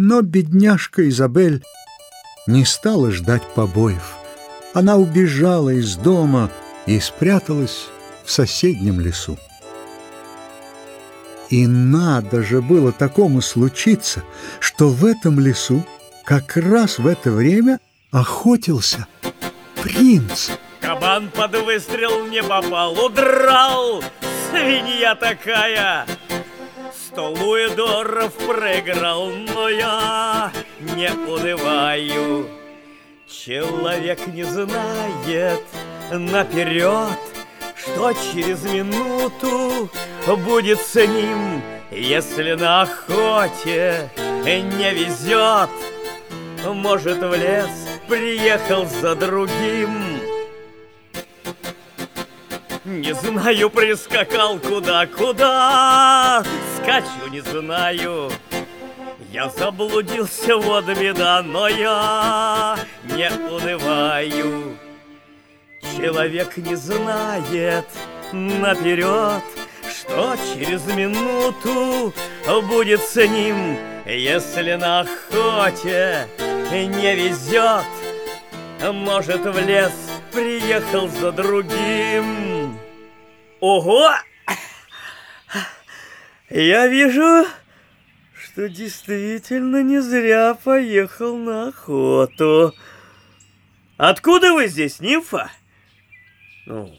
Но бедняжка Изабель не стала ждать побоев. Она убежала из дома и спряталась в соседнем лесу. И надо же было такому случиться, что в этом лесу как раз в это время охотился принц. Кабан под выстрел не попал, удрал, свинья такая. 100 луидоров проиграл, но я не унываю. Человек не знает наперед, что через минуту будет с ним, если на охоте не везет. Может, в лес приехал за другим. Не знаю, прискакал куда, скачу, не знаю. Я заблудился, вот беда, но я не унываю. Человек не знает наперед, что через минуту будет с ним, если на охоте не везет. Может, в лес приехал за другим. Ого! Я вижу, что действительно не зря поехал на охоту. Откуда вы здесь, нимфа? Ну,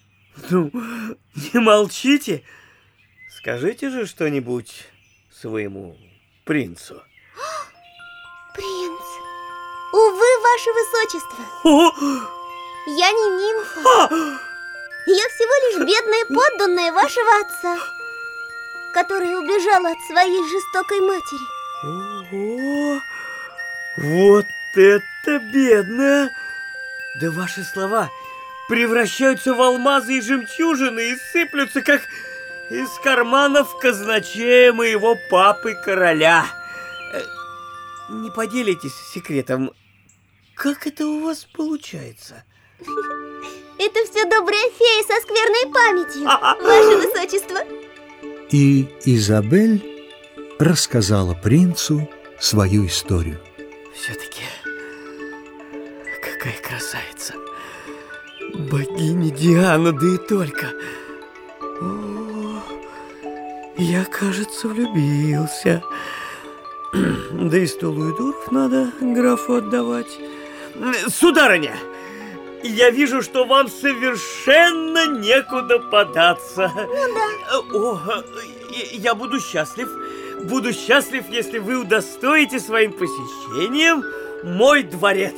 не молчите. Скажите же что-нибудь своему принцу. Принц, увы, ваше высочество. О! Я не нимфа. Я всего лишь бедная подданная вашего отца, которая убежала от своей жестокой матери. Ого! Вот это бедная! Да ваши слова превращаются в алмазы и жемчужины и сыплются, как из карманов казначея моего папы-короля. Не поделитесь секретом, как это у вас получается? Это все добрая фея со скверной памятью, ваше высочество. И Изабель рассказала принцу свою историю. Все-таки какая красавица! Богиня Диана, да и только! О, я, кажется, влюбился. Да и 100 луидоров надо графу отдавать. Сударыня, я вижу, что вам совершенно некуда податься. Ну да. О, я буду счастлив. Буду счастлив, если вы удостоите своим посещением мой дворец.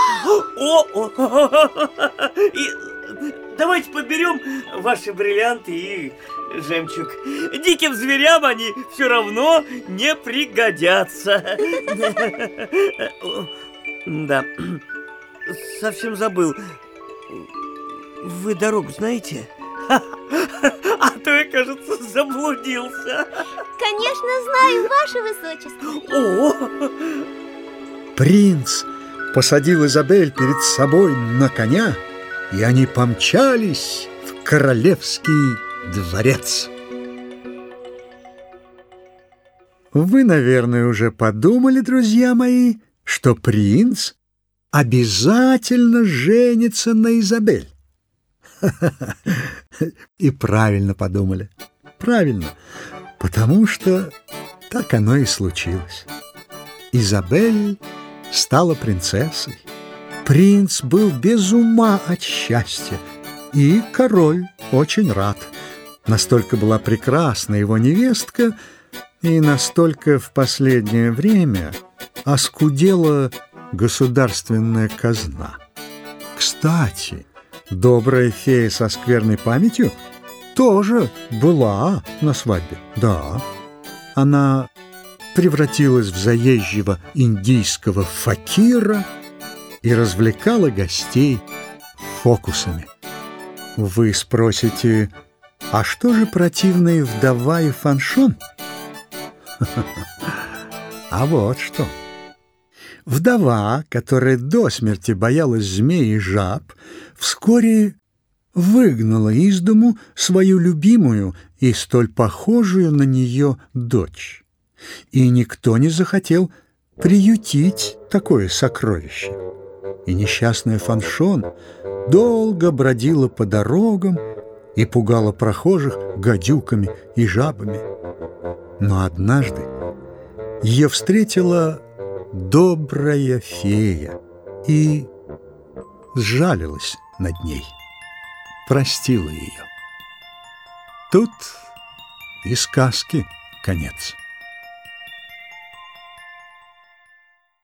И давайте подберем ваши бриллианты и жемчуг. Диким зверям они все равно не пригодятся. Да, совсем забыл. Вы дорогу знаете? А то я, кажется, заблудился. Конечно, знаю, ваше высочество. О! Принц посадил Изабель перед собой на коня, и они помчались в королевский дворец. Вы, наверное, уже подумали, друзья мои, что принц обязательно женится на Изабель. И правильно подумали. Правильно, потому что так оно и случилось. Изабель стала принцессой. Принц был без ума от счастья, и король очень рад. Настолько была прекрасна его невестка, и настолько в последнее время оскудела государственная казна. Кстати, добрая фея со скверной памятью тоже была на свадьбе. Да, она превратилась в заезжего индийского факира и развлекала гостей фокусами. Вы спросите, а что же противные вдова и Фаншон? А вот что. Вдова, которая до смерти боялась змей и жаб, вскоре выгнала из дому свою любимую и столь похожую на нее дочь. И никто не захотел приютить такое сокровище. И несчастная Фаншон долго бродила по дорогам и пугала прохожих гадюками и жабами. Но однажды ее встретила добрая фея и сжалилась над ней, простила ее. Тут и сказки конец.